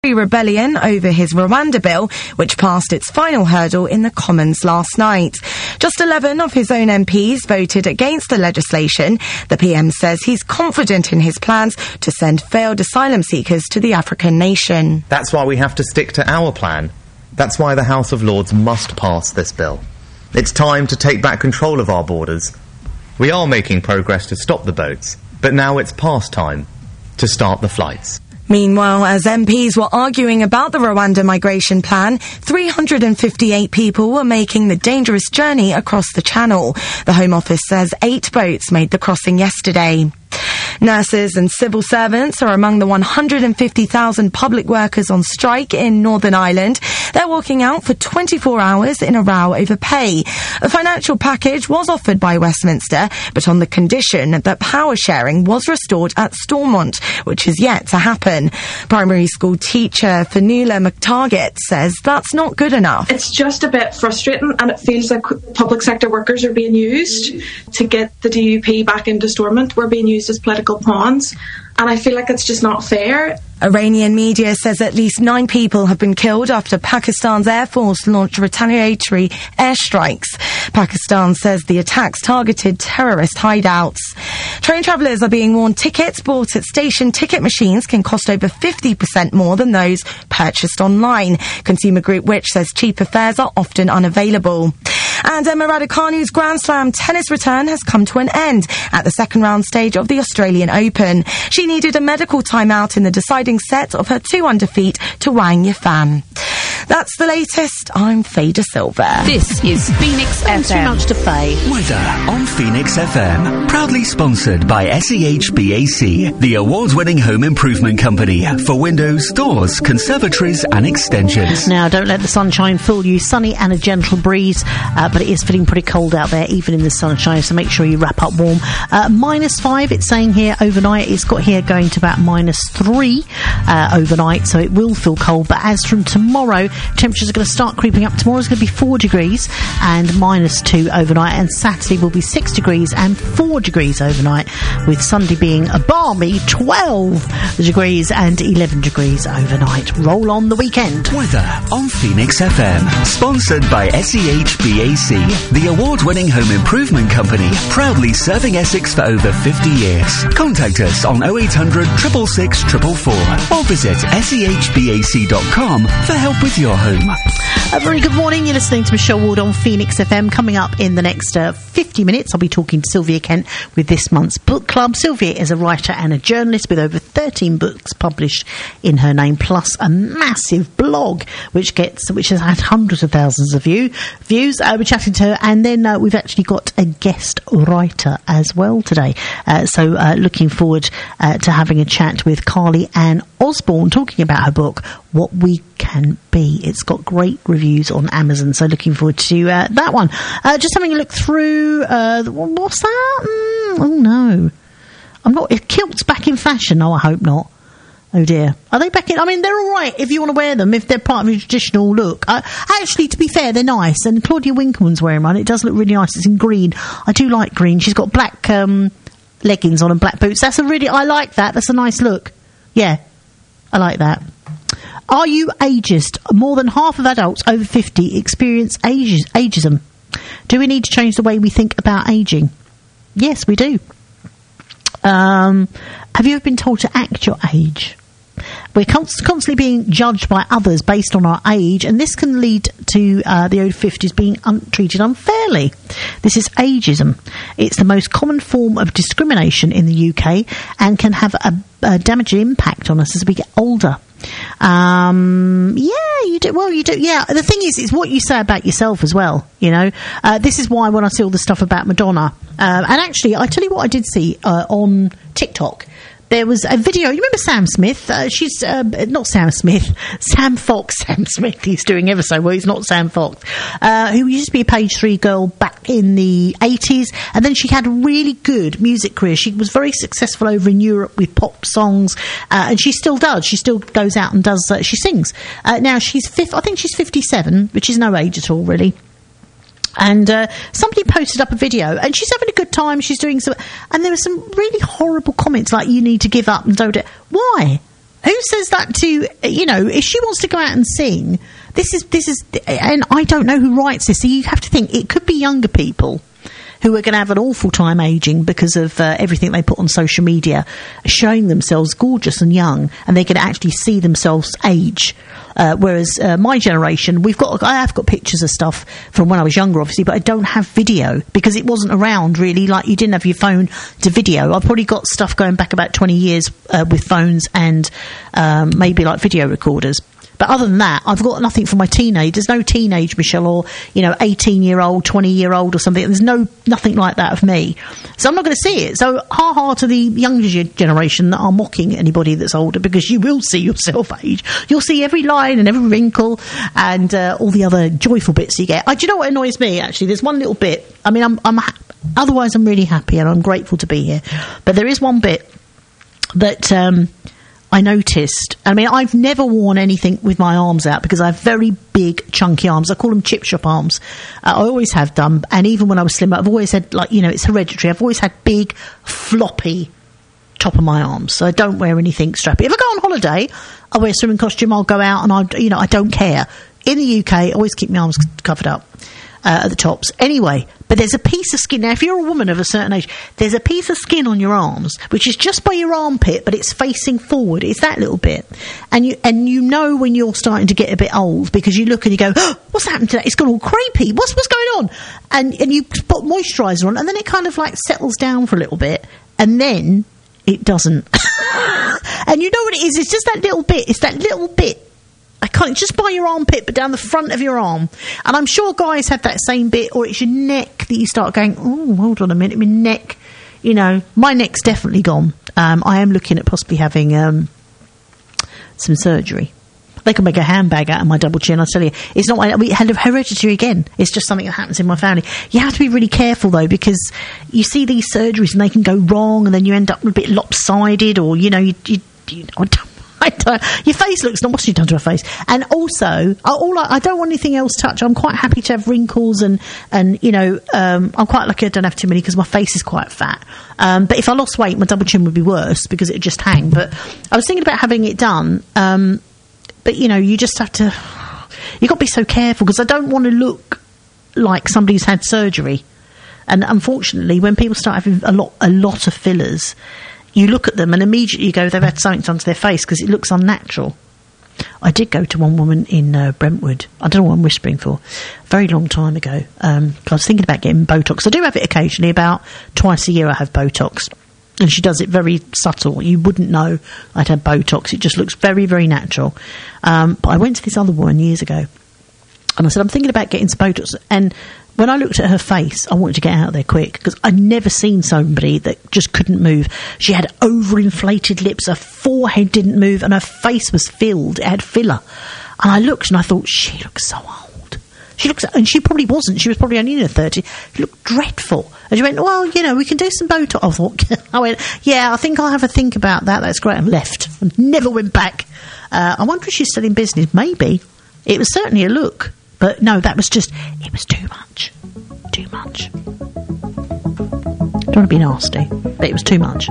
rebellion over his Rwanda bill, which passed its final hurdle in the Commons last night. Just 11 of his own MPs voted against the legislation. The PM says he's confident in his plans to send failed asylum seekers to the African nation. That's why we have to stick to our plan. That's why the House of Lords must pass this bill. It's time to take back control of our borders. We are making progress to stop the boats, but now it's past time to start the flights. Meanwhile, as MPs were arguing about the Rwanda migration plan, 358 people were making the dangerous journey across the channel. The Home Office says 8 boats made the crossing yesterday. Nurses and civil servants are among the 150,000 public workers on strike in Northern Ireland. They're walking out for 24 hours in a row over pay. A financial package was offered by Westminster, but on the condition that power sharing was restored at Stormont, which is yet to happen. Primary school teacher Fionnuala McTarget says that's not good enough. It's just a bit frustrating, and it feels like public sector workers are being used to get the DUP back into Stormont. We're being used as political pawns, and I feel like it's just not fair. Iranian media says at least 9 people have been killed after Pakistan's Air Force launched retaliatory airstrikes. Pakistan says the attacks targeted terrorist hideouts. Train travellers are being warned tickets bought at station ticket machines can cost over 50% more than those purchased online. Consumer Group Which says cheaper fares are often unavailable. And Emma Raducanu's Grand Slam tennis return has come to an end at the second round stage of the Australian Open. She needed a medical timeout in the deciding set of her 2-1 defeat to Wang Yifan. That's the latest. I'm Faye De Silva. This is Phoenix FM. Too much to Faye. Weather on Phoenix FM. Proudly sponsored by SEHBAC, the award-winning home improvement company for windows, doors, conservatories and extensions. Now, don't let the sunshine fool you. Sunny and a gentle breeze, but it is feeling pretty cold out there, even in the sunshine, so make sure you wrap up warm. -5, it's saying here overnight. It's got here going to about -3 overnight, so it will feel cold. But as from tomorrow, temperatures are going to start creeping up. Tomorrow's going to be 4 degrees and -2 overnight, and Saturday will be 6 degrees and 4 degrees overnight, with Sunday being a balmy 12 degrees and 11 degrees overnight. Roll on the weekend. Weather on Phoenix FM, sponsored by SEHBAC, the award-winning home improvement company, proudly serving Essex for over 50 years. Contact us on 0800 666 444 or visit sehbac.com for help with your home. A very good morning. You're listening to Michelle Ward on Phoenix FM. Coming up in the next 50 minutes, I'll be talking to Sylvia Kent with this month's book club. Sylvia is a writer and a journalist with over 13 books published in her name, plus a massive blog which has had hundreds of thousands of views. We're chatting to her, and then we've actually got a guest writer as well today. So looking forward to having a chat with Carly Ann Osborne, talking about her book, What We Can Be. It's got great reviews on Amazon, so looking forward to that one. Just having a look through, what's that? Oh no. Kilts back in fashion? Oh, I hope not. Oh dear. Are they back in? I mean, they're all right if you want to wear them, if they're part of your traditional look. Actually, to be fair, they're nice, and Claudia Winkleman's wearing one. It does look really nice. It's in green. I do like green. She's got black leggings on and black boots. I like that. That's a nice look. Yeah, I like that. Are you ageist? More than half of adults over 50 experience ageism. Do we need to change the way we think about ageing? Yes, we do. Have you ever been told to act your age? We're constantly being judged by others based on our age, and this can lead to the over 50s being treated unfairly. This is ageism. It's the most common form of discrimination in the UK and can have a damaging impact on us as we get older. Yeah, you do. Well, you do. Yeah, the thing is, it's what you say about yourself as well. You know, this is why when I see all the stuff about Madonna, and actually, I tell you what, I did see on TikTok. There was a video. You remember Sam Smith? She's not Sam Smith. Sam Fox. Sam Smith. He's doing ever so well. He's not Sam Fox. Who used to be a Page 3 girl back in the 80s, and then she had a really good music career. She was very successful over in Europe with pop songs, and she still does. She still goes out and does. She sings. Now she's I think she's 57, which is no age at all, really. And somebody posted up a video, and she's having a good time. She's doing some, and there were some really horrible comments like, "You need to give up and don't." Why? Who says that to, if she wants to go out and sing, this is, and I don't know who writes this, so you have to think it could be younger people who are going to have an awful time aging because of everything they put on social media, showing themselves gorgeous and young, and they can actually see themselves age. Whereas my generation, I have got pictures of stuff from when I was younger, obviously, but I don't have video because it wasn't around really. Like, you didn't have your phone to video. I've probably got stuff going back about 20 years with phones and maybe like video recorders. But other than that, I've got nothing for my teenage. There's no teenage Michelle or, 18-year-old, 20-year-old or something. There's nothing like that of me. So I'm not going to see it. So ha-ha to the younger generation that are mocking anybody that's older, because you will see yourself age. You'll see every line and every wrinkle and all the other joyful bits you get. Do you know what annoys me, actually? There's one little bit. I mean, otherwise I'm really happy and I'm grateful to be here. But there is one bit that... I noticed, I've never worn anything with my arms out because I have very big, chunky arms. I call them chip shop arms. I always have done. And even when I was slimmer, I've always had, it's hereditary. I've always had big, floppy top of my arms. So I don't wear anything strappy. If I go on holiday, I wear a swimming costume, I'll go out and I don't care. In the UK, I always keep my arms covered up. At the tops. Anyway, but there's a piece of skin. Now, if you're a woman of a certain age, there's a piece of skin on your arms, which is just by your armpit, but it's facing forward. It's that little bit. And you know when you're starting to get a bit old, because you look and you go, oh, what's happened to that? It's gone all crepey. What's going on? And you put moisturiser on, and then it kind of like settles down for a little bit, and then it doesn't. And you know what it is? It's just that little bit. It's that little bit. I can't, just by your armpit, but down the front of your arm. And I'm sure guys have that same bit, or it's your neck that you start going, oh, hold on a minute, my neck, my neck's definitely gone. I am looking at possibly having some surgery. They can make a handbag out of my double chin, I tell you. It's not hereditary again. It's just something that happens in my family. You have to be really careful, though, because you see these surgeries and they can go wrong, and then you end up a bit lopsided, or, your face looks not. What's you done to her face? And also, I don't want anything else touched. I'm quite happy to have wrinkles and I'm quite lucky I don't have too many because my face is quite fat. But if I lost weight, my double chin would be worse because it would just hang. But I was thinking about having it done. But you just have to. You've got to be so careful because I don't want to look like somebody who's had surgery. And unfortunately, when people start having a lot of fillers, you look at them and immediately you go, they've had something done to their face because it looks unnatural. I did go to one woman in Brentwood. I don't know what I'm whispering for. A very long time ago. I was thinking about getting Botox. I do have it occasionally. About twice a year I have Botox. And she does it very subtle. You wouldn't know I'd had Botox. It just looks very, very natural. But I went to this other woman years ago. And I said, I'm thinking about getting some Botox. And when I looked at her face, I wanted to get out of there quick because I'd never seen somebody that just couldn't move. She had overinflated lips, her forehead didn't move, and her face was filled. It had filler. And I looked and I thought, she looks so old. And she probably wasn't. She was probably only in her 30s. She looked dreadful. And she went, well, we can do some Botox. I went, yeah, I think I'll have a think about that. That's great. And left. And never went back. I wonder if she's still in business. Maybe. It was certainly a look. But no, it was too much. Too much. Don't want to be nasty, but it was too much.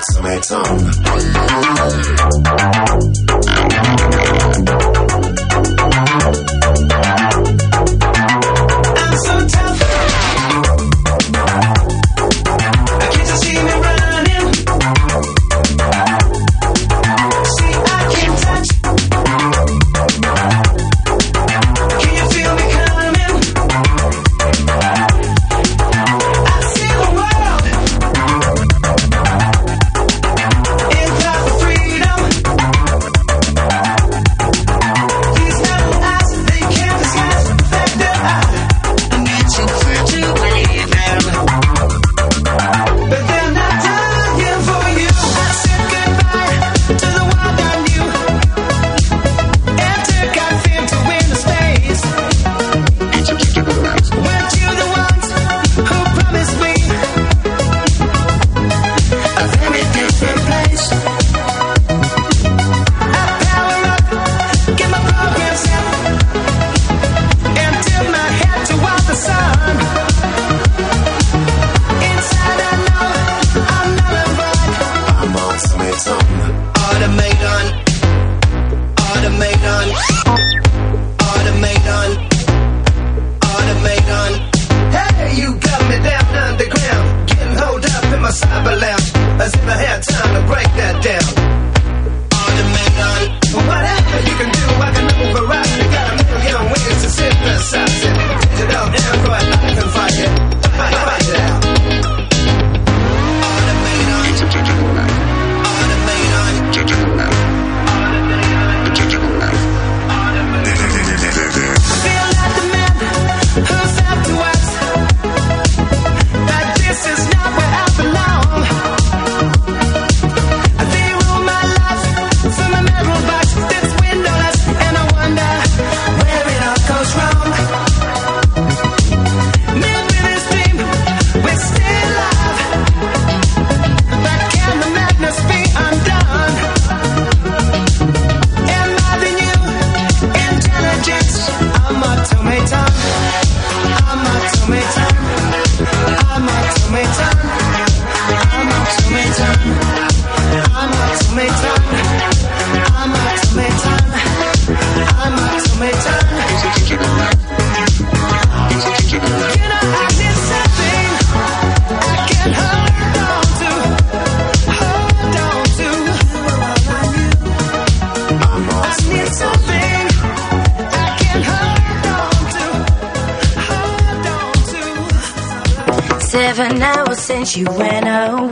Since you went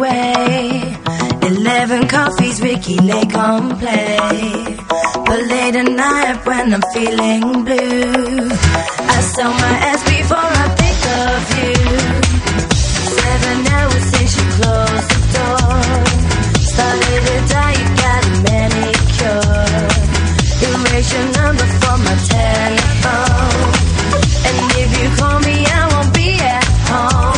away, 11 coffees, Ricky Lake on play. But late at night when I'm feeling blue, I sell my ass before I think of you. 7 hours since you closed the door, started to die, you got a manicure. Erase your number from my telephone, and if you call me I won't be at home.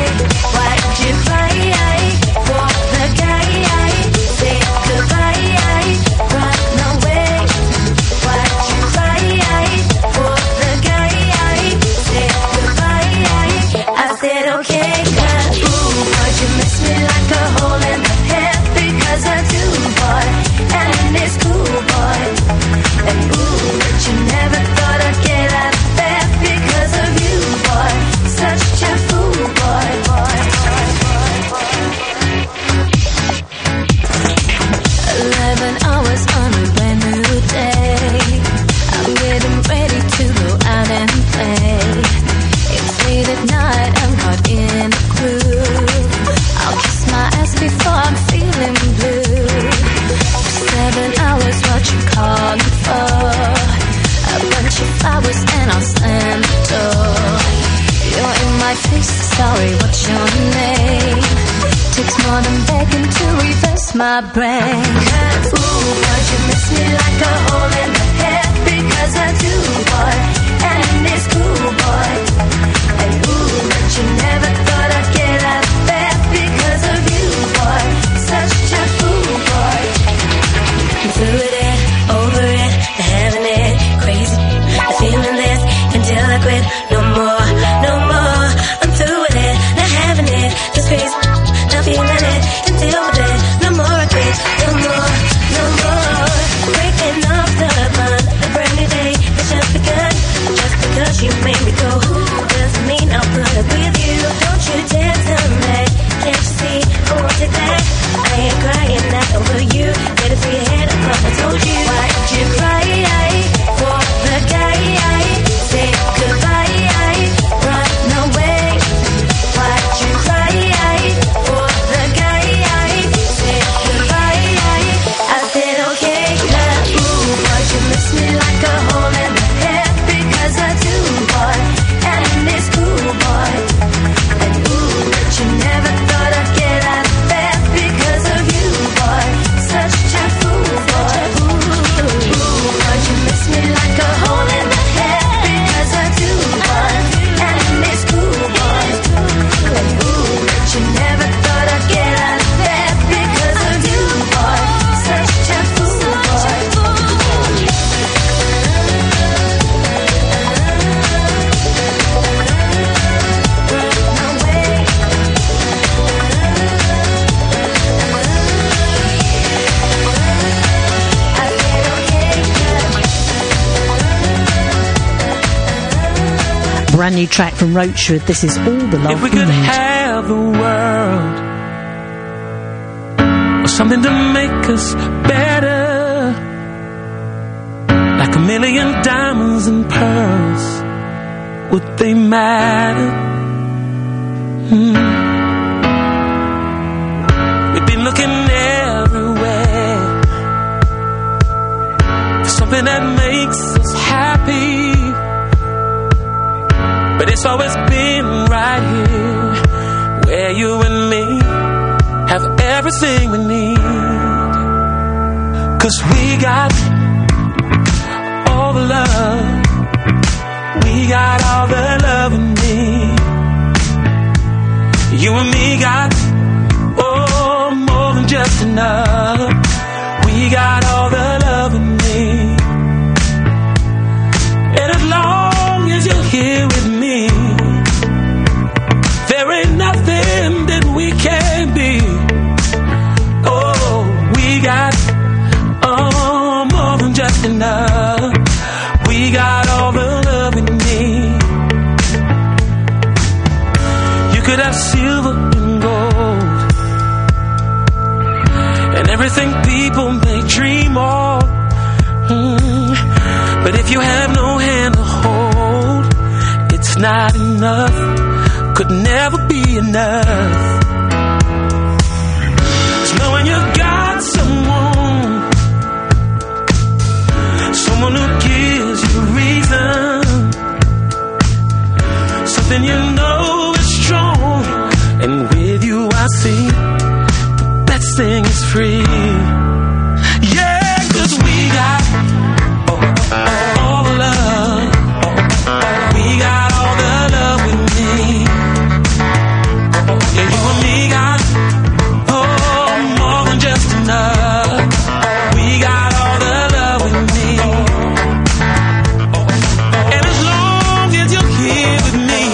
You cry for the guy, say goodbye, run away. Why'd you cry for the guy, say goodbye? I said okay, 'cause ooh, boy, you miss me like a hole in the head, because I do, boy, and it's cool, boy. And ooh, but you never thought I'd get out of bed because of you, boy. Such a fool, boy, boy. 11 hours on a brand new day, I'm getting ready to go out and play. It's late at night, I'm caught in a groove. I'll kiss my ass before I'm feeling blue. 7 hours, what you calling for? A bunch of flowers and I'll slam the door. You're in my face, sorry, what's your name? Takes more than begging to reverse my brain. 'Cause ooh, but you miss me like a hole in the head, because I do, boy, and it's cool, boy. And ooh, but you never thought I'd get out of bed because of you, boy. Such a fool, boy. I'm through with it, over it, having it, crazy. I'm feeling this until I quit. No more, no more. I'm through with it, not having it, just crazy. Not feeling it until we're dead. No ain't crying that over you. Better put your head up, I told you. Why don't you cry for the guy? Say goodbye, run away. Why don't you cry for the guy? Say goodbye. I said okay, love you, but you miss me like a hole in the head because I do, boy, and it's cool, boy. And ooh, but you never thought I'd get out of bed because of you, boy. Such a fool, boy. Ooh, but you miss me like a hole in the head because I do, boy, and it's cool, boy. And ooh, but you never thought I'd get out of bed because of you, boy. Such a fool, boy. Brand new track from Roachwood. This is All the Love If we We could Need. have the world, or something to make us better, like a million diamonds and pearls, would they matter? We've been looking everywhere for something that makes us happy, but it's always been right here, where you and me have everything we need. 'Cause we got all the love, we got all the love we need. You and me got, oh, more than just enough. We got all the love we need. And as long as you're here with me, there ain't nothing that we can't be. Oh, we got, oh, more than just enough. We got all the love we need. You could have silver and gold, and everything people may dream of. But if you have no hand to hold, it's not enough, could never be enough. 'Cause knowing you got someone who gives you reason, something you know is strong, and with you I see the best thing is free. Yeah, 'cause we got all the love, we got all the love we need. Yeah, you and me got, oh, more than just enough. We got all the love we need. And as long as you're here with me,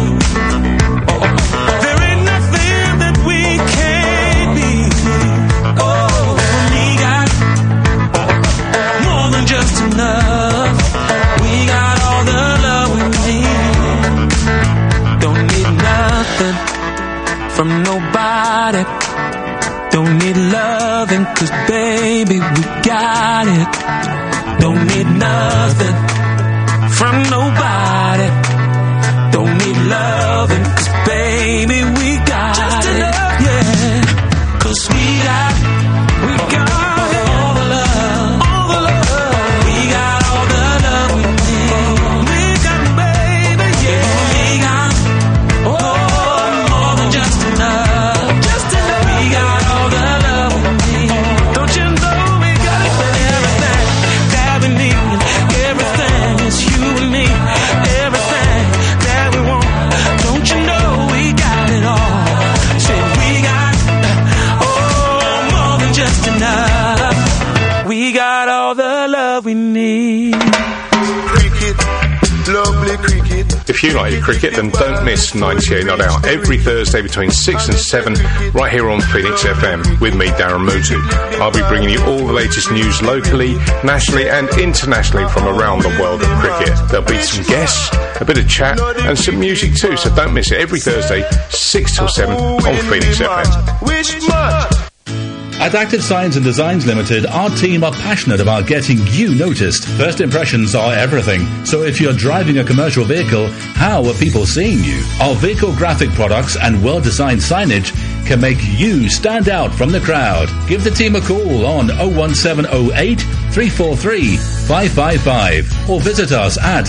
there ain't nothing that we can't be. Oh, we got more than just enough. We got all the love we need. Don't need nothing from nobody. Don't need loving, 'cause baby, we got it. Don't need nothing from nobody. Don't need loving, 'cause baby, we got just it. Yeah, 'cause we got all the love, all the love. We got all the love we need. We got, baby, yeah. We got, oh, more than just enough. Just enough. We got all the love we need. Don't you know we got everything that we need? Everything is you and me. Everything that we want. Don't you know we got it all? Said we got, oh, more than just enough. We got all the love we need. Cricket, lovely cricket. If you like your cricket, then don't miss 98 Not Out every Thursday between 6 and 7 right here on Phoenix FM with me, Darren Mutu. I'll be bringing you all the latest news locally, nationally and internationally from around the world of cricket. There'll be some guests, a bit of chat and some music too, so don't miss it every Thursday 6 till 7 on Phoenix FM. Which much? At Active Signs and Designs Limited, our team are passionate about getting you noticed. First impressions are everything, so if you're driving a commercial vehicle, how are people seeing you? Our vehicle graphic products and well-designed signage can make you stand out from the crowd. Give the team a call on 01708 343 555 or visit us at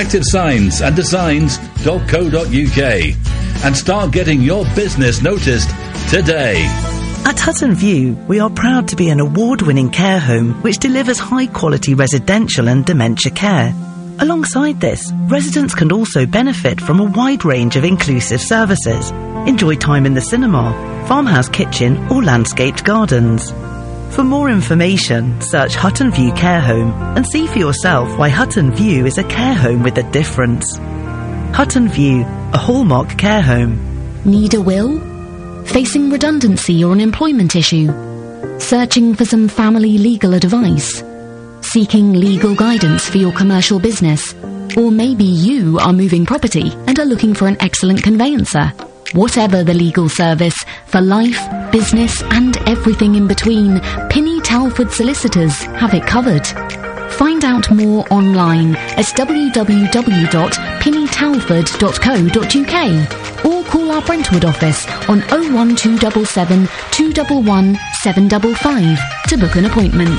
activesignsanddesigns.co.uk and start getting your business noticed today. At Hutton View, we are proud to be an award-winning care home which delivers high-quality residential and dementia care. Alongside this, residents can also benefit from a wide range of inclusive services. Enjoy time in the cinema, farmhouse kitchen or landscaped gardens. For more information, search Hutton View Care Home and see for yourself why Hutton View is a care home with a difference. Hutton View, a hallmark care home. Need a will? Facing redundancy or an employment issue? Searching for some family legal advice? Seeking legal guidance for your commercial business? Or maybe you are moving property and are looking for an excellent conveyancer? Whatever the legal service, for life, business and everything in between, Pinny Talford Solicitors have it covered. Find out more online at www.pinnytalford.co.uk or call our Brentwood office on 01277 211 755 to book an appointment.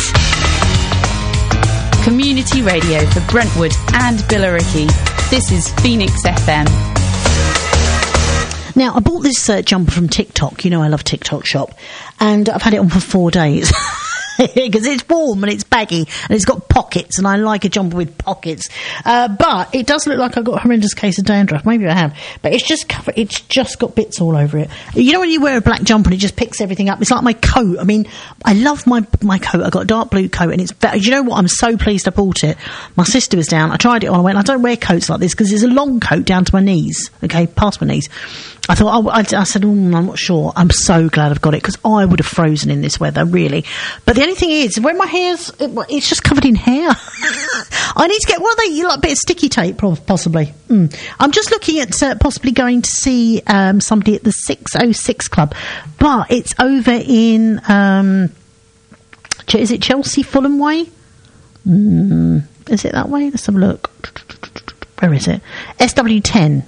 Community radio for Brentwood and Billericay. This is Phoenix FM. Now, I bought this jumper from TikTok. You know I love TikTok Shop. And I've had it on for 4 days. Because it's warm and it's baggy and it's got pockets, and I like a jumper with pockets. But it does look like I've got a horrendous case of dandruff. Maybe I have. But it's just covered. It's just got bits all over it. You know when you wear a black jumper and it just picks everything up? It's like my coat. I mean, I love my coat. I got a dark blue coat and it's... You know what? I'm so pleased I bought it. My sister was down. I tried it on. I went, I don't wear coats like this because it's a long coat down to my knees. Okay, past my knees. I thought, I said, I'm not sure. I'm so glad I've got it because I would have frozen in this weather, really. But the only thing is, when my hair's, it's just covered in hair. I need to get, what are they, like a bit of sticky tape, possibly. I'm just looking at possibly going to see somebody at the 606 Club. But it's over in, is it Chelsea Fulham Way? Is it that way? Let's have a look. Where is it? SW10.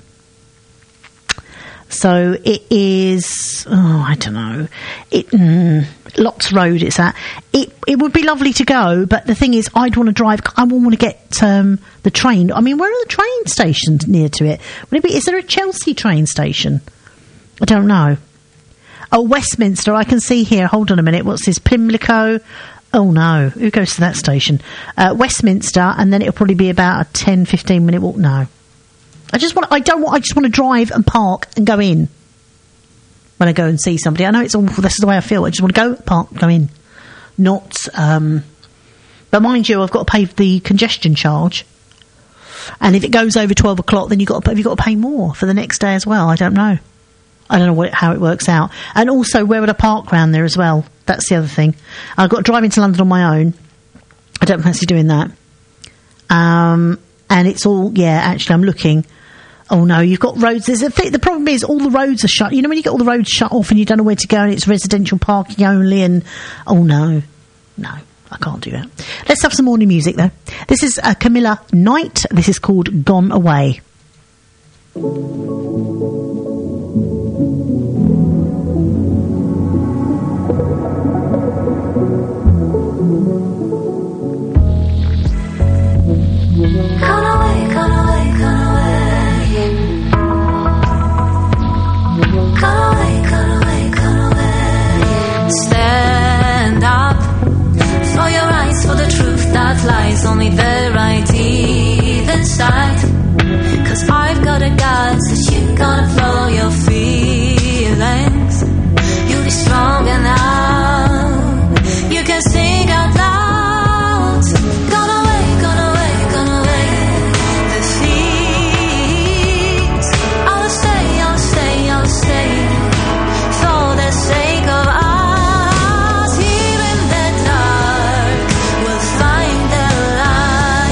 So it is, I don't know, Lotts Road it's at. It would be lovely to go, but the thing is, I'd want to drive, I wouldn't want to get the train. I mean, where are the train stations near to it? Is there a Chelsea train station? I don't know. Oh, Westminster, I can see here, hold on a minute, what's this, Pimlico? Oh no, who goes to that station? Westminster, and then it'll probably be about a 10-15 minute walk. No. I just want to drive and park and go in when I go and see somebody. I know it's awful. This is the way I feel. I just want to go, park, go in. Not, but mind you, I've got to pay the congestion charge. And if it goes over 12 o'clock, then have you got to pay more for the next day as well? I don't know. I don't know how it works out. And also, where would I park round there as well? That's the other thing. I've got to drive into London on my own. I don't fancy doing that. And it's all, actually, I'm looking. Oh no, you've got roads. The problem is all the roads are shut. You know when you get all the roads shut off and you don't know where to go and it's residential parking only and... Oh no, I can't do that. Let's have some morning music though. This is Camilla Knight. This is called Gone Away. Stand up for your rights, for the truth that lies only there right deep inside. 'Cause I've got a guts that you gotta follow your feelings. You'll be strong enough. You can sing out loud. Gone away, gone away, gone away. Defeat. I'll stay, I'll stay, I'll stay. For the sake of us. Here in the dark, we'll find the light.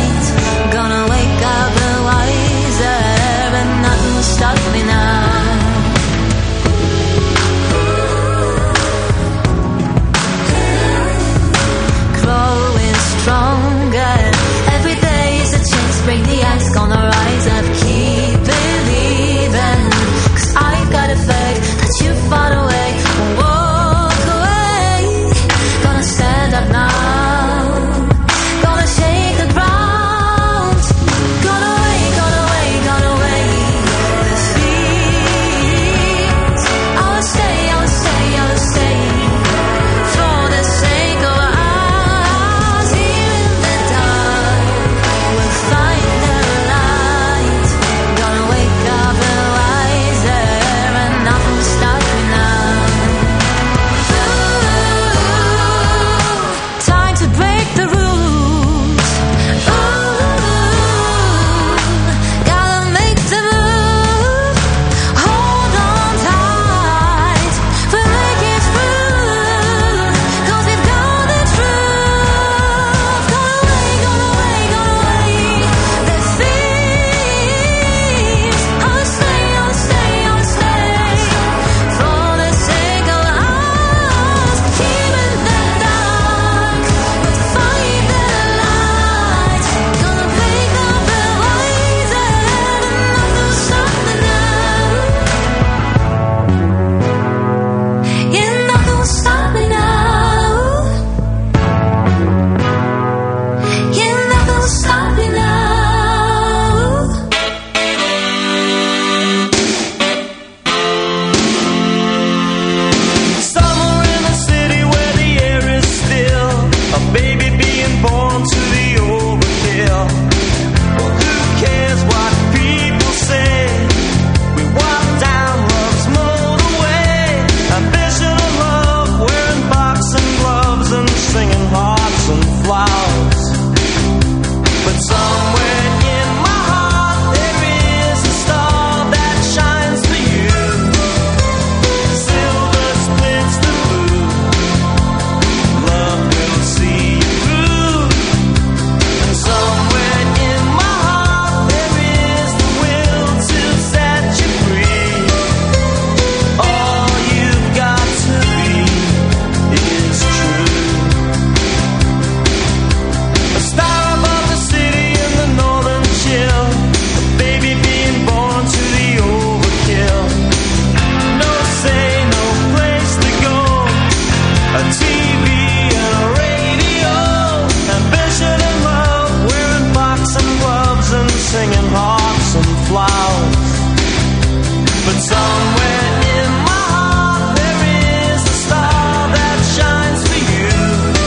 a TV and a radio, ambition and love, wearing boxing gloves and singing harps and flowers. But somewhere in my heart there is a star that shines for you.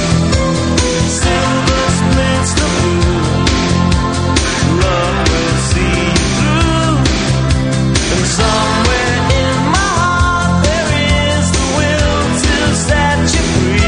Silver splits the blue, love will see you through. And somewhere in my heart there is the will to set you free.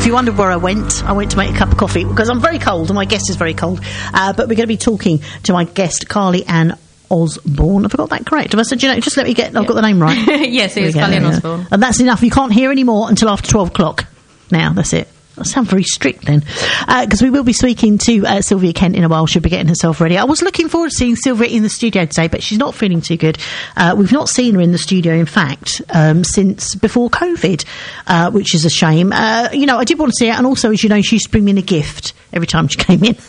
if you wondered where I went to make a cup of coffee because I'm very cold and my guest is very cold. But we're going to be talking to my guest, Carly Ann Osborne. Have I got that correct? Have I said, just let me get, I've got the name right. Yes, it is Carly Ann Osborne. And that's enough. You can't hear any more until after 12 o'clock. Now, that's it. I sound very strict then. Because we will be speaking to Sylvia Kent in a while. She'll be getting herself ready. I was looking forward to seeing Sylvia in the studio today, but she's not feeling too good. We've not seen her in the studio, in fact, since before COVID, which is a shame. I did want to see her, and also, as you know, she used to bring me in a gift every time she came in.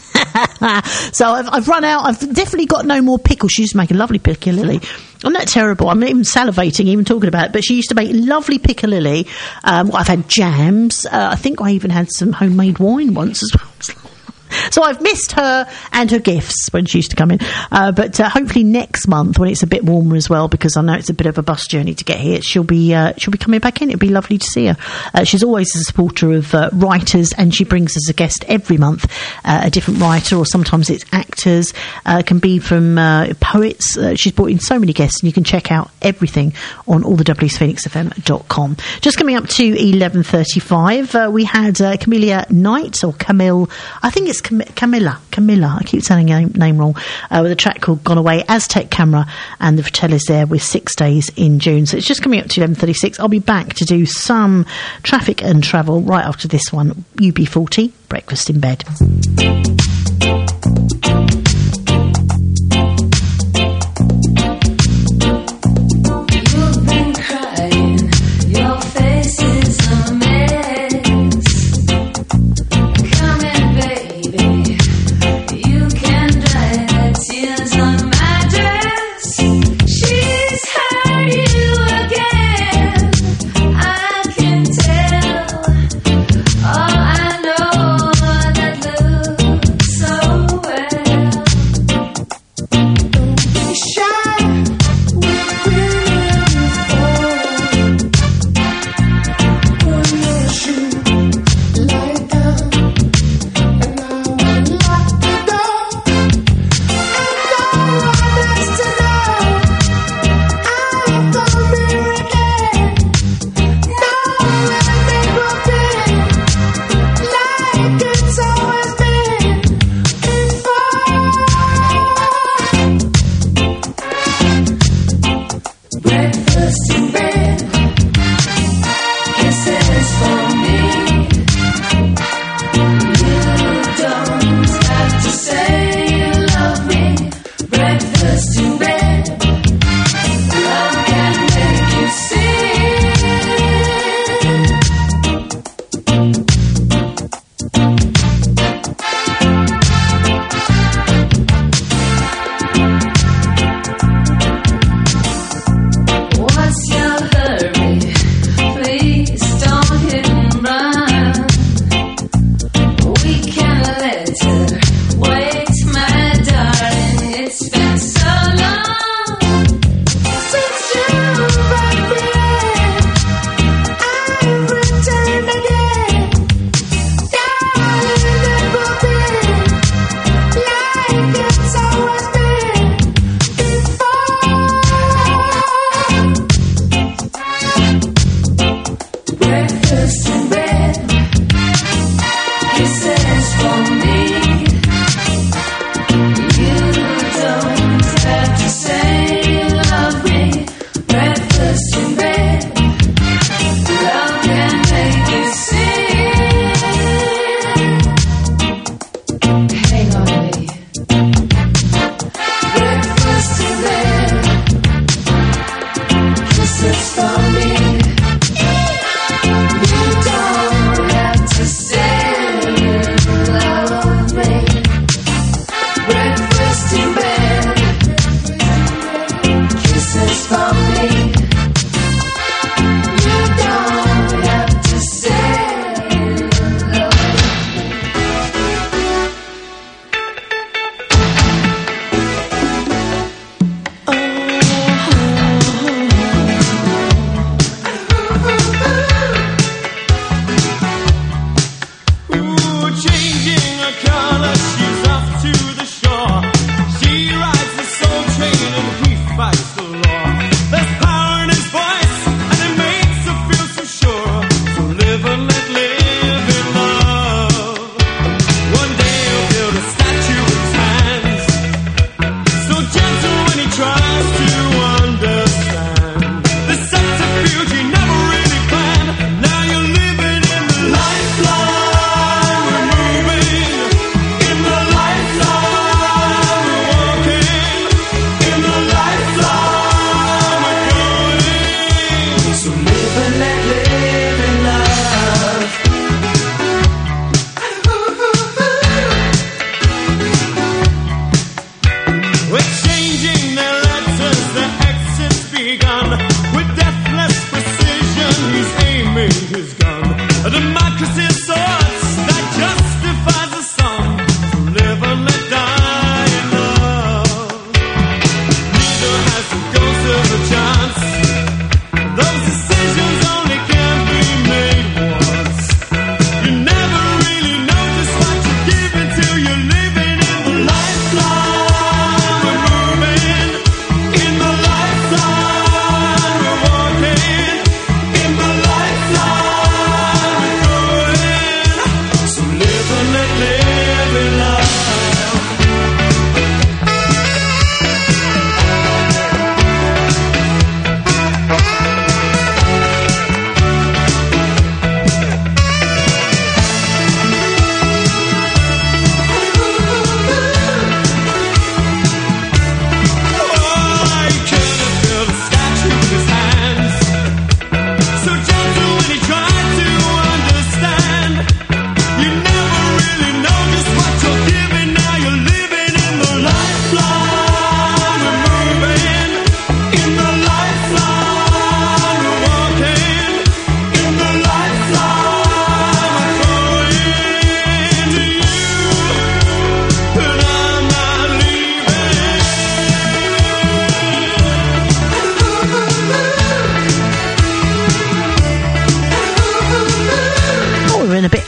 So I've run out. I've definitely got no more pickles. She used to make a lovely piccalilli. I'm not terrible. I'm even salivating, even talking about it. But she used to make lovely piccalilli. I've had jams. I think I even had some homemade wine once as well. So I've missed her and her gifts when she used to come in. But hopefully next month, when it's a bit warmer as well, because I know it's a bit of a bus journey to get here, she'll be coming back in. It'd be lovely to see her. She's always a supporter of writers, and she brings as a guest every month a different writer, or sometimes it's actors. Can be from poets. She's brought in so many guests, and you can check out everything on allthephoenixfm.com. Just coming up to 11:35, we had Camilla Knight, or Camille. I think it's Camilla. I keep saying her name wrong. With a track called Gone Away, Aztec Camera, and the Fratellis there with 6 Days in June. So it's just coming up to 11:36. I'll be back to do some traffic and travel right after this one. UB40, Breakfast in Bed. Oh, I know that looks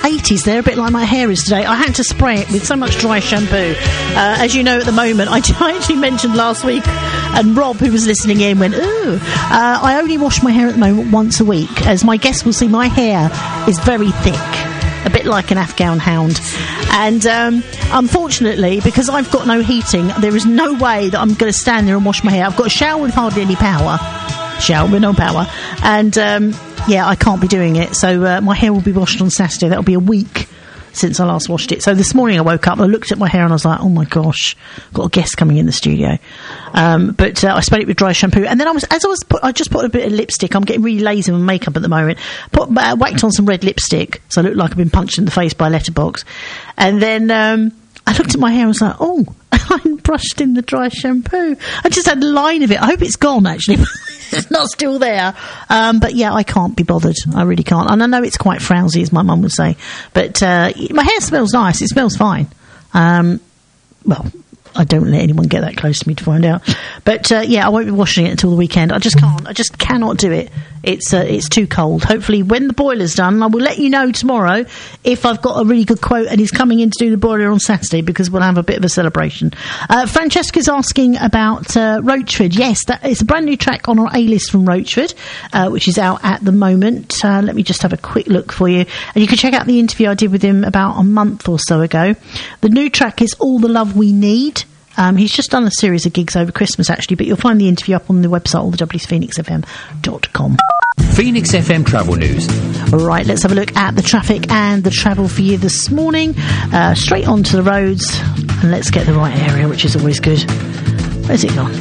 80s. They're a bit like my hair is today. I had to spray it with so much dry shampoo. As you know, at the moment, I actually mentioned last week, and Rob, who was listening in, went, ooh. I only wash my hair at the moment once a week. As my guests will see, my hair is very thick, a bit like an Afghan hound. And unfortunately, because I've got no heating, there is no way that I'm going to stand there and wash my hair. I've got a shower with hardly any power. Shower with no power. And yeah, I can't be doing it. So my hair will be washed on Saturday. That'll be a week since I last washed it. So this morning I woke up, I looked at my hair and I was like, oh my gosh, got a guest coming in the studio. But I sprayed it with dry shampoo, and then I just put a bit of lipstick. I'm getting really lazy with makeup at the moment. Whacked on some red lipstick, so I look like I've been punched in the face by a letterbox. And then I looked at my hair and was like, oh, I hadn't brushed in the dry shampoo. I just had a line of it. I hope it's gone, actually. It's not still there. But yeah, I can't be bothered. I really can't. And I know it's quite frowsy, as my mum would say. But my hair smells nice. It smells fine. Well, I don't let anyone get that close to me to find out. But yeah, I won't be washing it until the weekend. I just can't. I just cannot do it. It's too cold. Hopefully, when the boiler's done, I will let you know tomorrow if I've got a really good quote and he's coming in to do the boiler on Saturday, because we'll have a bit of a celebration. Francesca's asking about Roachford. Yes, it's a brand new track on our A-list from Roachford, which is out at the moment. Let me just have a quick look for you. And you can check out the interview I did with him about a month or so ago. The new track is All the Love We Need. He's just done a series of gigs over Christmas, actually, but you'll find the interview up on the website, allthewphoenixfm.com. Phoenix FM travel news. Right, let's have a look at the traffic and the travel for you this morning. Straight onto the roads, and let's get the right area, which is always good. Where's it gone?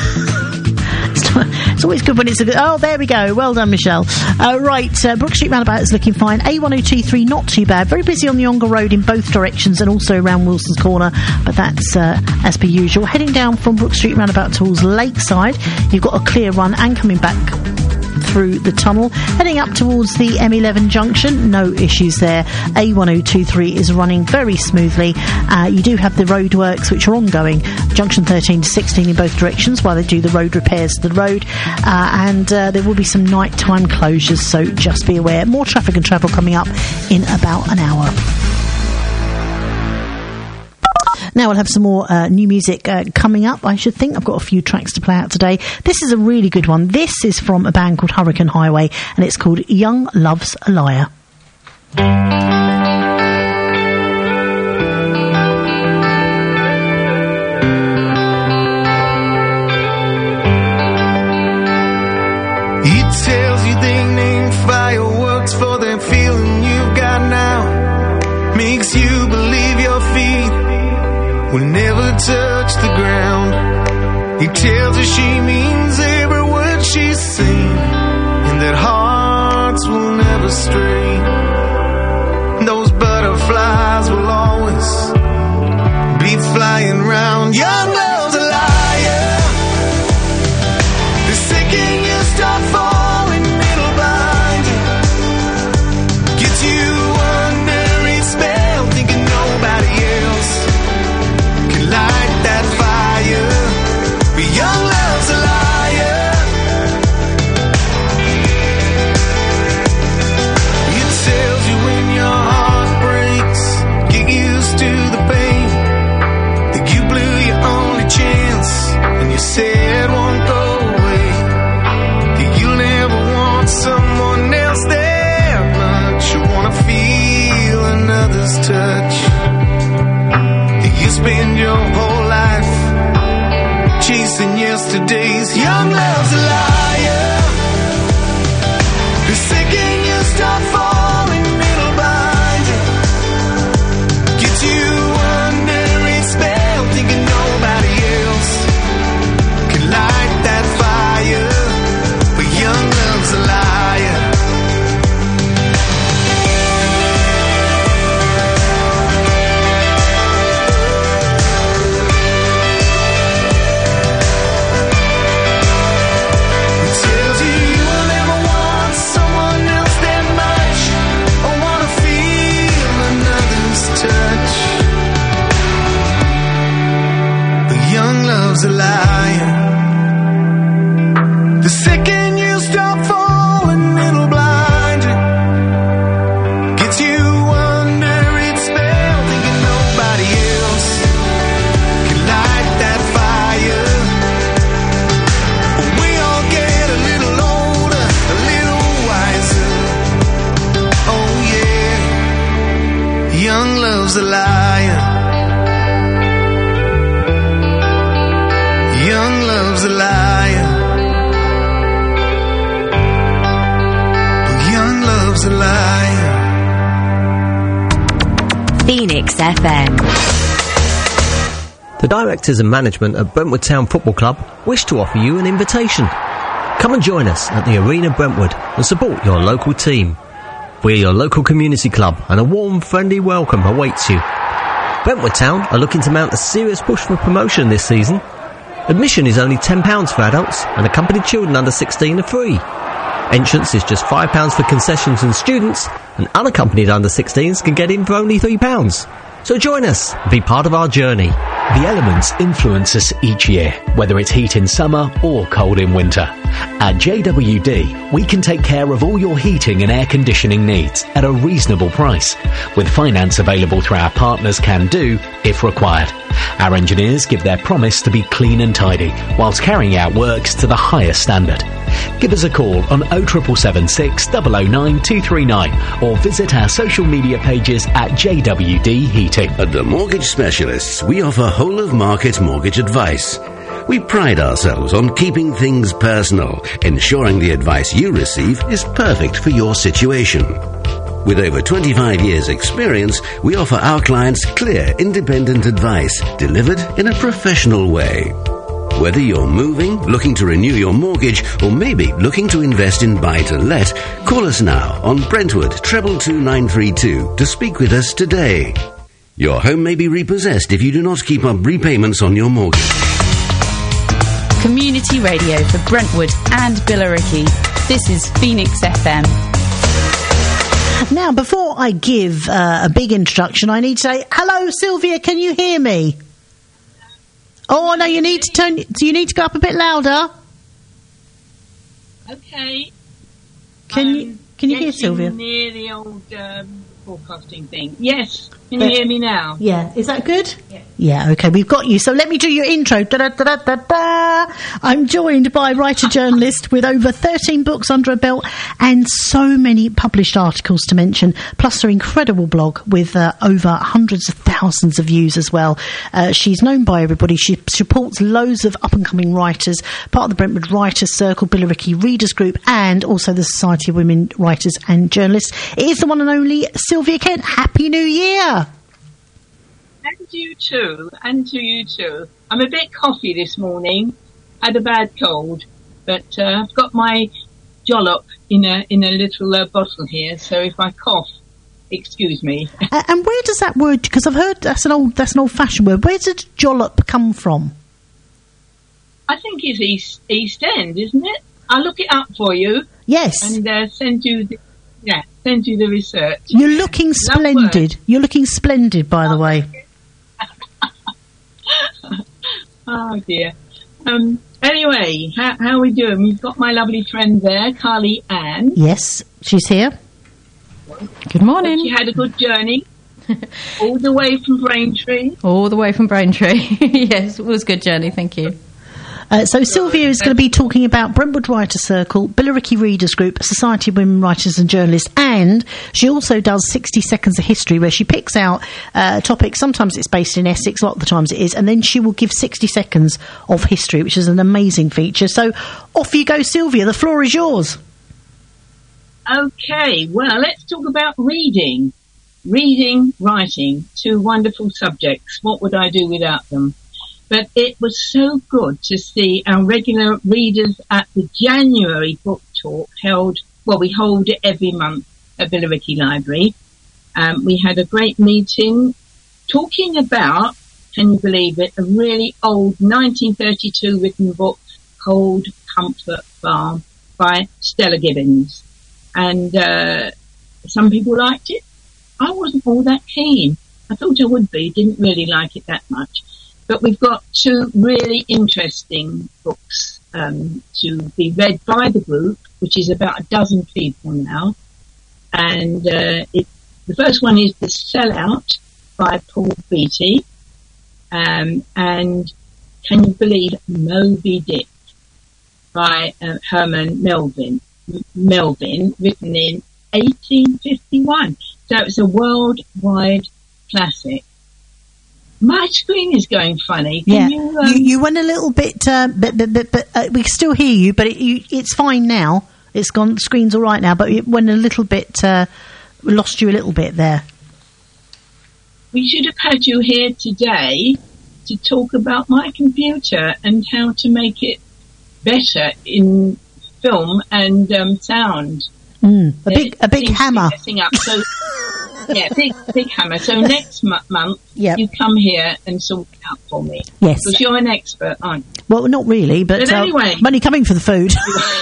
It's always good when it's a good... Oh, there we go. Well done, Michelle. Right, Brook Street Roundabout is looking fine. A1023, not too bad. Very busy on the Ongar Road in both directions and also around Wilson's Corner, but that's as per usual. Heading down from Brook Street Roundabout towards Lakeside, you've got a clear run, and coming back through the tunnel. Heading up towards the M11 junction, no issues there. A1023 is running very smoothly. You do have the roadworks which are ongoing, junction 13 to 16 in both directions, while they do the road repairs to the road, and there will be some nighttime closures, so just be aware. More traffic and travel coming up in about an hour. Now we'll have some more new music coming up, I should think. I've got a few tracks to play out today. This is a really good one. This is from a band called Hurricane Highway, and it's called Young Love's a Liar. He tells you they named fireworks for that feeling you've got now. Makes you believe your feet will never touch the ground. He tells her she means every word she's saying, and that hearts will never stray. Those butterflies will always be flying round. Young love's a liar. The second you start falling, it'll blind you. Get you under its spell, thinking nobody else can light that fire. But young love's a liar. It tells you when your heart breaks, get used to the pain, that you blew your only chance, and you said won't go away, that you'll never want someone else there much. You wanna feel another's touch. You spend your whole life chasing yesterday's. Young love's a liar. The second you start falling, it'll blind you. Get you under its spell, thinking nobody else can light that fire. But young love's a liar. Love's a liar. The second you stop falling, it'll blind you. Get you Phoenix FM. The directors and management at Brentwood Town Football Club wish to offer you an invitation. Come and join us at the Arena Brentwood and support your local team. We're your local community club and a warm, friendly welcome awaits you. Brentwood Town are looking to mount a serious push for promotion this season. Admission is only £10 for adults and accompanied children under 16 are free. Entrance is just £5 for concessions and students, and unaccompanied under 16s can get in for only £3. So join us and be part of our journey. The elements influence us each year, whether it's heat in summer or cold in winter. At JWD, we can take care of all your heating and air conditioning needs at a reasonable price, with finance available through our partners Can Do if required. Our engineers give their promise to be clean and tidy, whilst carrying out works to the highest standard. Give us a call on 07776 009 239 or visit our social media pages at JWD Heating. At the Mortgage Specialists, we offer whole-of-market mortgage advice. We pride ourselves on keeping things personal, ensuring the advice you receive is perfect for your situation. With over 25 years' experience, we offer our clients clear, independent advice delivered in a professional way. Whether you're moving, looking to renew your mortgage, or maybe looking to invest in buy-to-let, call us now on Brentwood 22932 to speak with us today. Your home may be repossessed if you do not keep up repayments on your mortgage. Community radio for Brentwood and Billericay. This is Phoenix FM. Now, before I give a big introduction, I need to say, hello, Sylvia, can you hear me? Oh, no, you need to go up a bit louder. Okay. Can you hear Sylvia? Near the old broadcasting thing. Yes. Can you hear me now? Yeah. Is that good? Yeah, okay, we've got you. So let me do your intro. Da-da-da-da-da-da. I'm joined by writer-journalist with over 13 books under a belt and so many published articles to mention, plus her incredible blog with over hundreds of thousands of views as well. She's known by everybody. She supports loads of up-and-coming writers, part of the Brentwood Writers Circle, Billericay Readers Group, and also the Society of Women Writers and Journalists. It is the one and only Sylvia Kent. Happy New Year! And you too, and to you too. I'm a bit coffee this morning. Had a bad cold, but I've got my jollop in a little bottle here. So if I cough, excuse me. And where does that word? Because I've heard that's an old-fashioned word. Where does jollop come from? I think it's East End, isn't it? I'll look it up for you. Yes, and send you the research. You're looking splendid. You're looking splendid, by the way. Oh dear. Anyway, how are we doing? We've got my lovely friend there, Carly Ann. Yes, she's here. Good morning. She had a good journey. All the way from Braintree. All the way from Braintree. Yes, it was a good journey, thank you. So Sylvia is going to be talking about Brentwood Writers Circle, Billericay Readers Group, Society of Women Writers and Journalists, and she also does 60 Seconds of History, where she picks out topics. Sometimes it's based in Essex, a lot of the times it is, and then she will give 60 seconds of history, which is an amazing feature. So off you go, Sylvia. The floor is yours. Okay, well, let's talk about reading. Reading, writing, two wonderful subjects. What would I do without them? But it was so good to see our regular readers at the January book talk we hold it every month at Billericay Library. We had a great meeting talking about, can you believe it, a really old 1932 written book called Comfort Farm by Stella Gibbons. And some people liked it. I wasn't all that keen. I thought I would be, didn't really like it that much. But we've got two really interesting books to be read by the group, which is about a dozen people now. And the first one is The Sellout by Paul Beattie. And can you believe Moby Dick by Herman Melville, written in 1851. So it's a worldwide classic. My screen is going funny. Can you went a little bit, but we can still hear you. But it's fine now. It's gone. The screen's all right now. But it went a little bit. We lost you a little bit there. we should have had you here today to talk about my computer and how to make it better in film and sound. A big hammer. Up. So, yeah, big hammer. So next month, you come here and sort it out for me. Yes. Because you're an expert, aren't you? Well, not really, but anyway. I'm only coming for the food.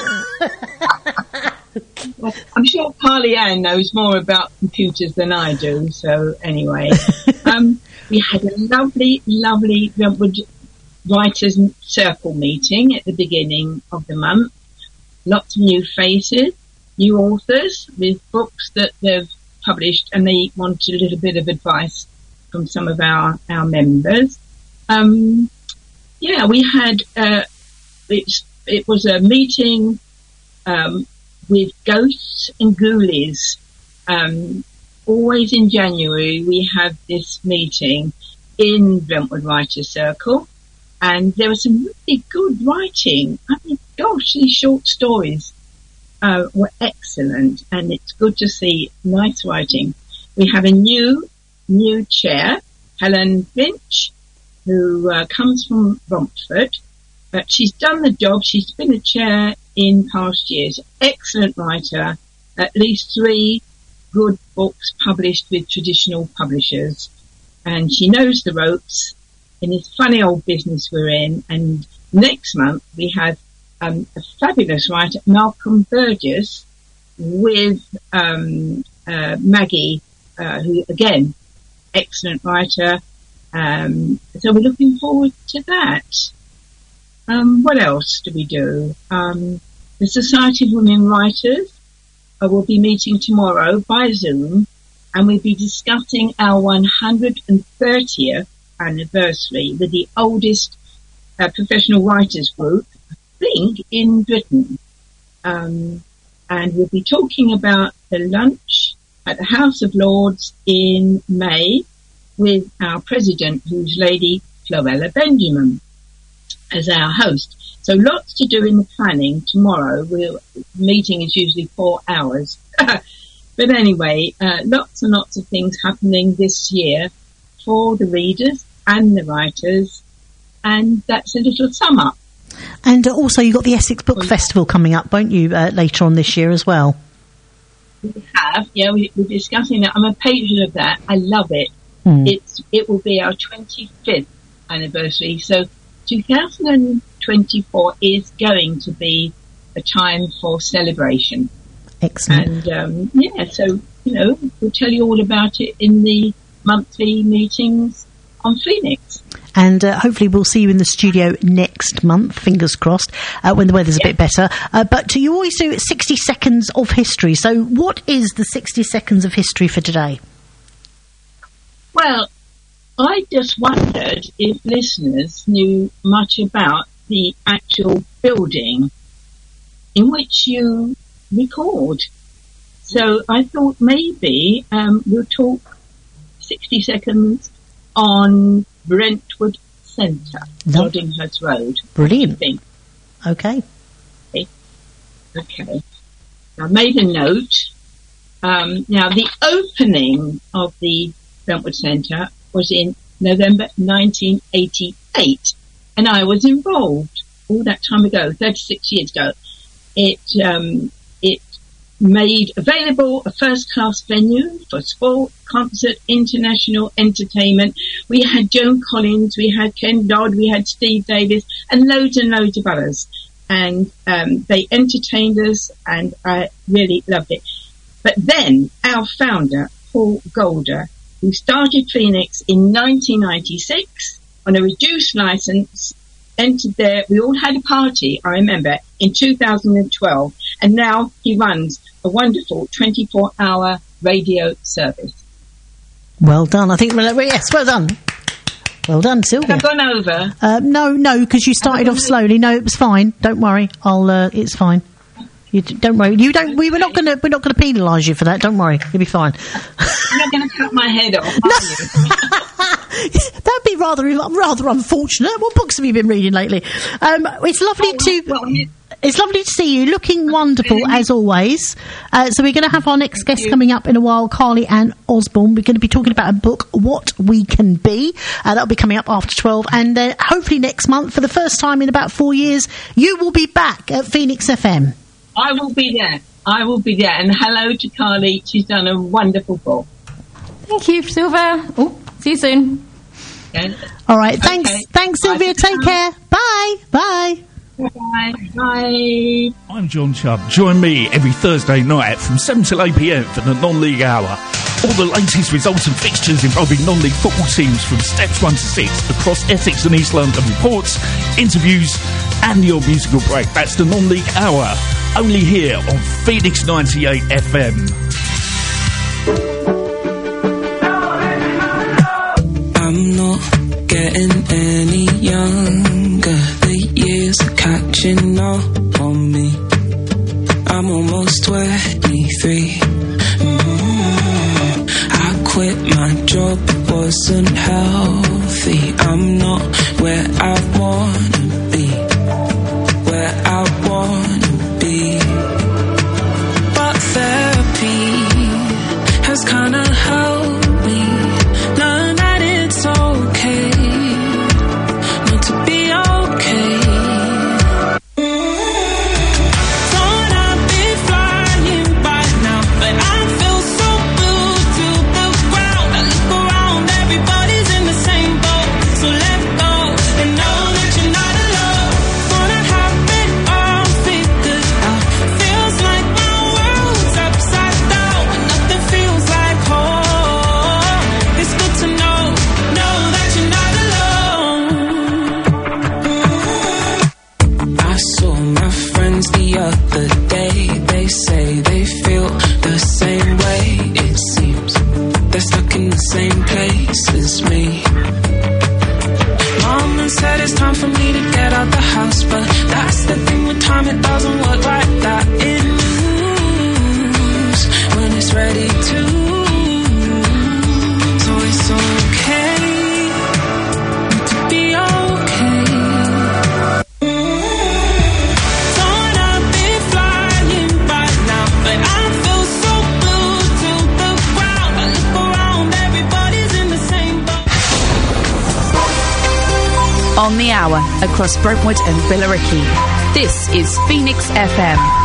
Well, I'm sure Carly Ann knows more about computers than I do. So anyway, we had a lovely Brentwood Writers Circle meeting at the beginning of the month. Lots of new faces, new authors with books that they've published, and they want a little bit of advice from some of our members. We had it was a meeting with ghosts and ghoulies. Always in January we have this meeting in Brentwood Writers Circle, and there was some really good writing. I mean, gosh, these short stories were excellent, and it's good to see nice writing. We have a new chair, Helen Finch, who comes from Romford. She's done the job. She's been a chair in past years. Excellent writer, at least 3 good books published with traditional publishers. And she knows the ropes in this funny old business we're in. And next month we have a fabulous writer, Malcolm Burgess, with Maggie, who, again, excellent writer. So we're looking forward to that. What else do we do? The Society of Women Writers will be meeting tomorrow by Zoom, and we'll be discussing our 130th anniversary with the oldest professional writers group, I think, in Britain. And we'll be talking about the lunch at the House of Lords in May with our president, who's Lady Florella Benjamin, as our host. So lots to do in the planning tomorrow. The meeting is usually 4 hours. But anyway, lots and lots of things happening this year for the readers and the writers. And that's a little sum up. And also you've got the Essex Book Festival coming up, won't you, later on this year as well? We have, yeah, we're discussing that. I'm a patron of that. I love it. It will be our 25th anniversary. So 2024 is going to be a time for celebration. Excellent. And, so, we'll tell you all about it in the monthly meetings on Phoenix. And hopefully we'll see you in the studio next month, fingers crossed, when the weather's a bit better. But you always do 60 seconds of history. So what is the 60 seconds of history for today? Well, I just wondered if listeners knew much about the actual building in which you record. So I thought maybe we'll talk 60 seconds on Brentwood Centre, Doddinghurst Road. Brilliant. Okay. Okay. I made a note. Now, the opening of the Brentwood Centre was in November 1988, and I was involved all that time ago, 36 years ago. It made available a first-class venue for sport, concert, international entertainment. We had Joan Collins, we had Ken Dodd, we had Steve Davis, and loads of others. And they entertained us, and I really loved it. But then our founder, Paul Golder, who started Phoenix in 1996 on a reduced license, entered there. We all had a party, I remember, in 2012, and now he runs a wonderful 24-hour radio service. Well done. I think, yes, well done. Well done, Sylvia. Have I gone over? No, because you started off slowly. No, it was fine. Don't worry. It's fine. Don't worry. We're not going to penalise you for that. Don't worry. You'll be fine. You're not going to cut my head off, are you? That'd be rather unfortunate. What books have you been reading lately? It's lovely to. It's lovely to see you. Looking wonderful, as always. So we're going to have our next guest coming up in a while, Carly Ann Osborne. We're going to be talking about a book, What We Can Be. That'll be coming up after 12. And hopefully next month, for the first time in about 4 years, you will be back at Phoenix FM. I will be there. And hello to Carly. She's done a wonderful book. Thank you, Sylvia. Oh, see you soon. Okay. All right. Thanks, Sylvia. Take care. Bye. Bye. Bye. I'm John Chubb. Join me every Thursday night from 7 till 8 p.m. for the non-league hour. All the latest results and fixtures involving non-league football teams from steps 1 to 6 across Essex and East London. Reports, interviews and your musical break. That's the non-league hour. Only here on Phoenix 98 FM. I'm not getting any younger. The years are catching up on me. I'm almost 23. I quit my job, it wasn't healthy. I'm not where I wanna be. Where I wanna be. But therapy has kinda helped me learn that it's okay not to be okay. Thought I'd be flying by now, but I feel so glued to the ground. I look around, everybody's in the same boat. So let go and know that you're not alone. Wanna have it all figured out. Feels like my world's upside down and nothing feels like home. It's good to know that you're not alone. I saw my friends the other day. They say they feel the same way. It seems they're stuck in the same place as me. Mama said it's time for me to get out the house, but that's the thing with time, it doesn't work like that. It moves when it's ready to. So it's okay to be okay. Thought I'd be flying by now, but I feel so glued to the ground. I look around, everybody's in the same boat. On the hour across Brentwood and Billericay. This is Phoenix FM.